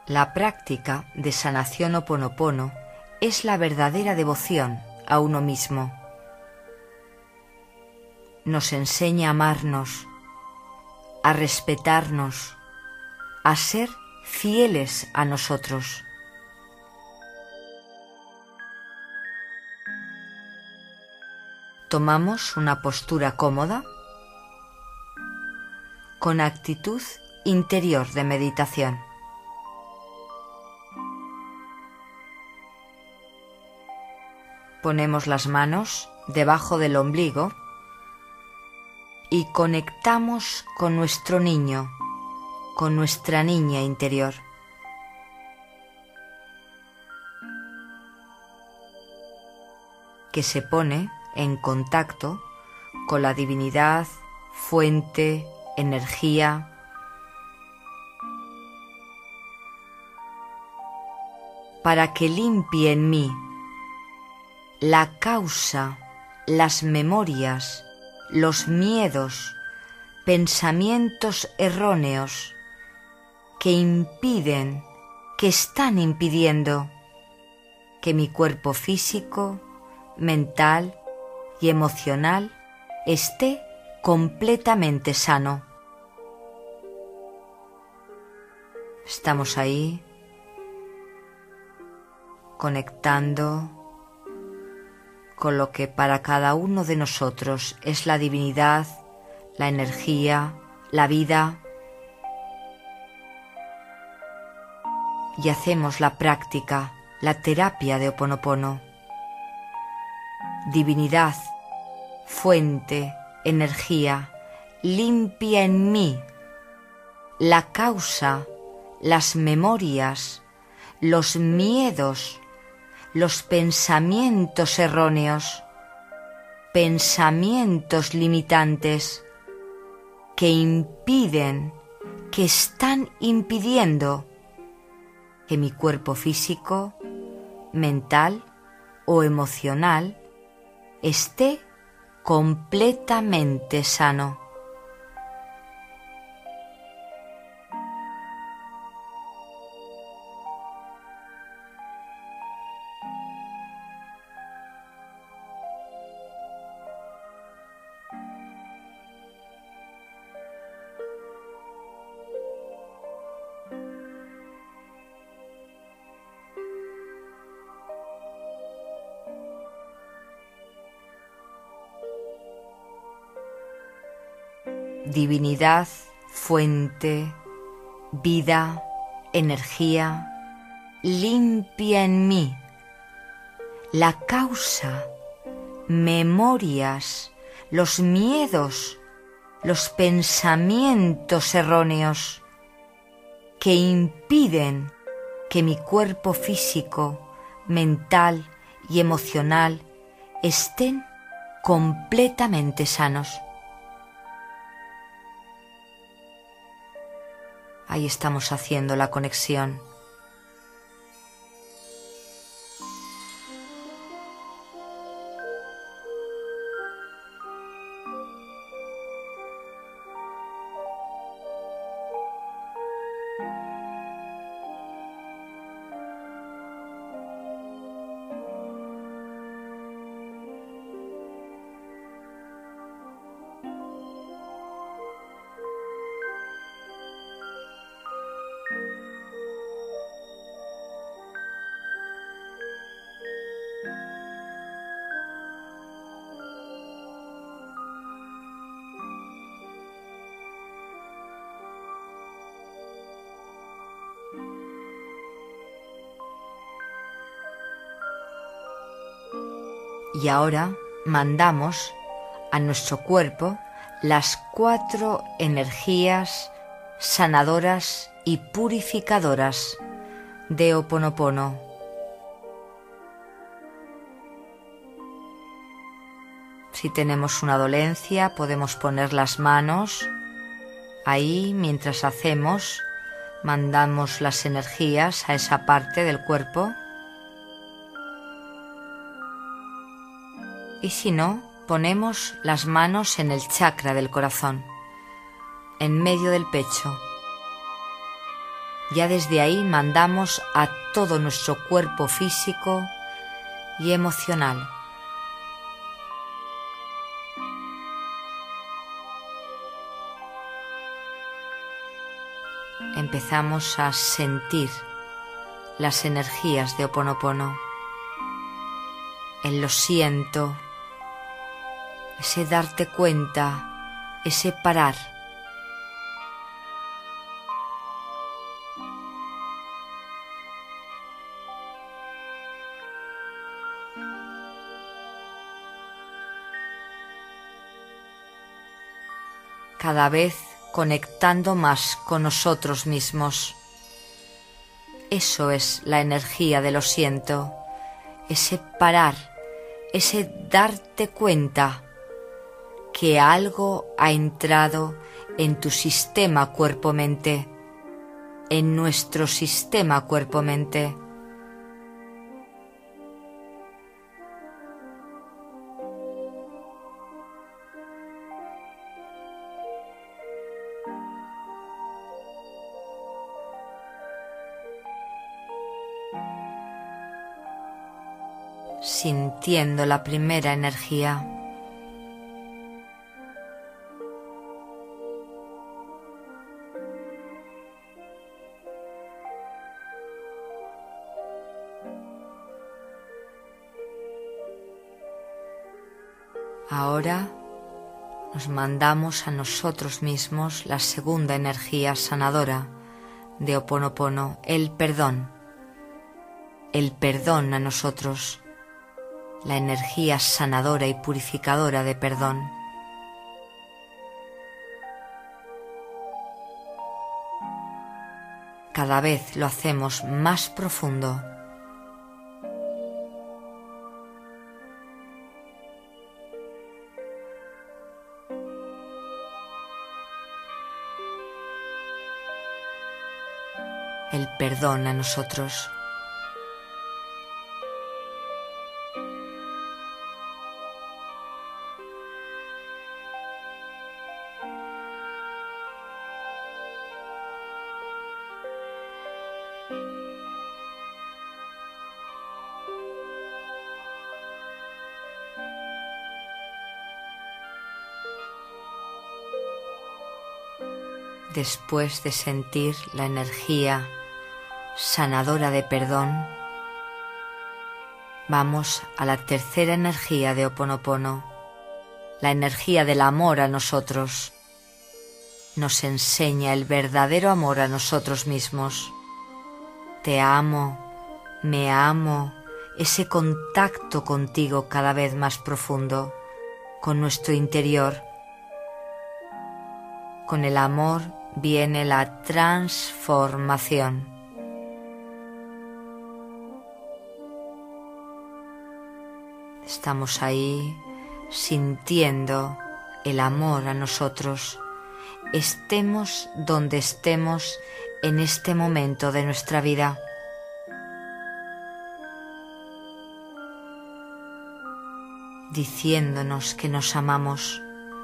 La práctica de sanación Ho'oponopono es la verdadera devoción a uno mismo. Nos enseña a amarnos, a respetarnos, a ser fieles a nosotros. Tomamos una postura cómoda con actitud interior de meditación. Ponemos las manos debajo del ombligo y conectamos con nuestro niño, con nuestra niña interior. Que se pone en contacto con la divinidad, fuente, energía. Para que limpie en mí la causa, las memorias, los miedos, pensamientos erróneos que impiden, que están impidiendo que mi cuerpo físico, mental y emocional esté completamente sano. Estamos ahí, conectando con lo que para cada uno de nosotros es la divinidad, la energía, la vida. Y hacemos la práctica, la terapia de Ho'oponopono. Divinidad, fuente, energía, limpia en mí la causa, las memorias, los miedos, los pensamientos erróneos, pensamientos limitantes que impiden, que están impidiendo que mi cuerpo físico, mental o emocional esté completamente sano. Divinidad, fuente, vida, energía, limpia en mí la causa, memorias, los miedos, los pensamientos erróneos que impiden que mi cuerpo físico, mental y emocional estén completamente sanos. Ahí estamos haciendo la conexión. Y ahora mandamos a nuestro cuerpo las 4 energías sanadoras y purificadoras de Ho'oponopono. Si tenemos una dolencia, podemos poner las manos ahí mientras hacemos, mandamos las energías a esa parte del cuerpo. Y si no, ponemos las manos en el chakra del corazón, en medio del pecho. Ya desde ahí mandamos a todo nuestro cuerpo físico y emocional. Empezamos a sentir las energías de Ho Oponopono, el lo siento, ese darte cuenta, ese parar. Cada vez conectando más con nosotros mismos. Eso es la energía de lo siento, ese parar, ese darte cuenta que algo ha entrado en tu sistema cuerpo-mente, en nuestro sistema cuerpo-mente. Sintiendo la primera energía. Ahora nos mandamos a nosotros mismos la segunda energía sanadora de Ho Oponopono, el perdón a nosotros, la energía sanadora y purificadora de perdón. Cada vez lo hacemos más profundo. El perdón a nosotros. Después de sentir la energía sanadora de perdón, vamos a la tercera energía de Ho Oponopono, la energía del amor a nosotros. Nos enseña el verdadero amor a nosotros mismos. Te amo, me amo, ese contacto contigo cada vez más profundo, con nuestro interior. Con el amor viene la transformación. Estamos ahí sintiendo el amor a nosotros, estemos donde estemos en este momento de nuestra vida. Diciéndonos que nos amamos.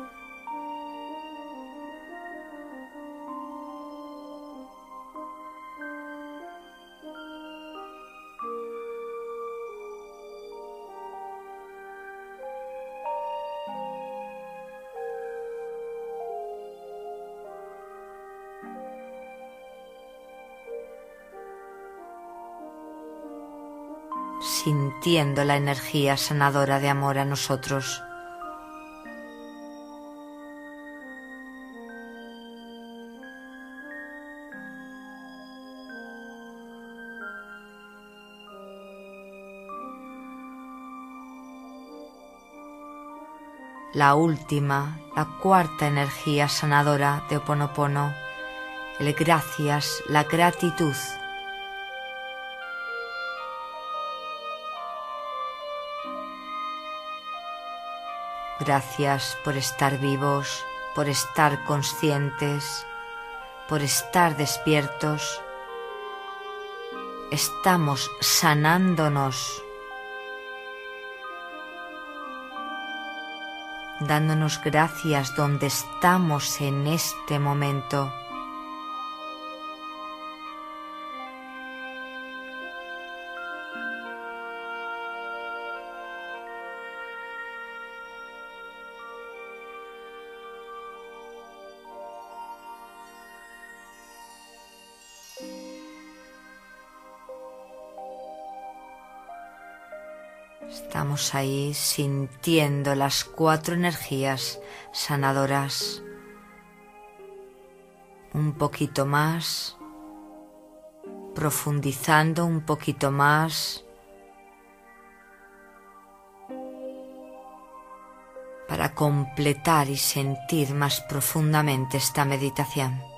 Sintiendo la energía sanadora de amor a nosotros. La última, la cuarta energía sanadora de Ho Oponopono, el gracias, la gratitud. Gracias por estar vivos, por estar conscientes, por estar despiertos. Estamos sanándonos, dándonos gracias donde estamos en este momento. Estamos ahí sintiendo las 4 energías sanadoras. Un poquito más, profundizando un poquito más, para completar y sentir más profundamente esta meditación.